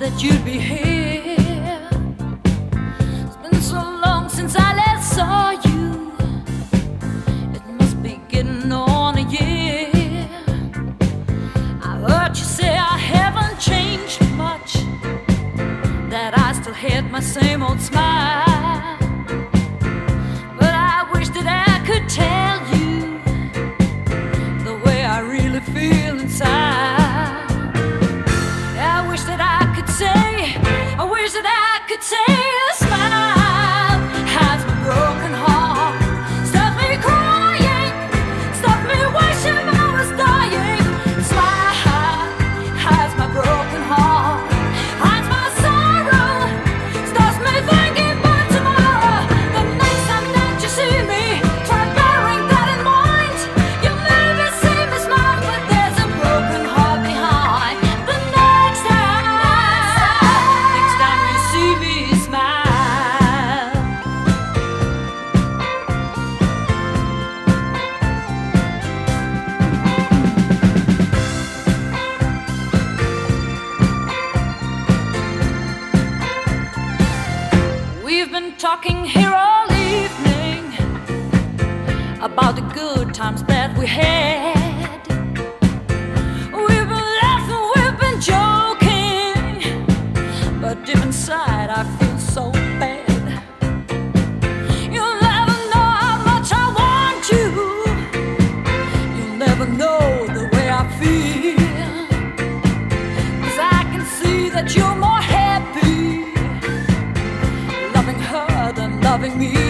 that you'd be here. It's been so long since I last saw you. It must be getting on a year. I heard you say I haven't changed much, that I still had my same old smile. But I wish that I could tell you the way I really feel inside. I wish that I could say a smile has my broken heart. Stop me crying, stop me wishing I was dying. Smile has my broken heart, hides my sorrow, stops me thinking about tomorrow. The next time that you see me, try bearing that in mind. You'll never see me smile, but there's a broken heart behind. The next time you see me smile. We've been talking here all evening about the good times that we had. We've been laughing, we've been joking, but deep inside I feel so bad. You'll never know how much I want you. You'll never know the way I feel. 'Cause I can see that you're more happy loving her than loving me.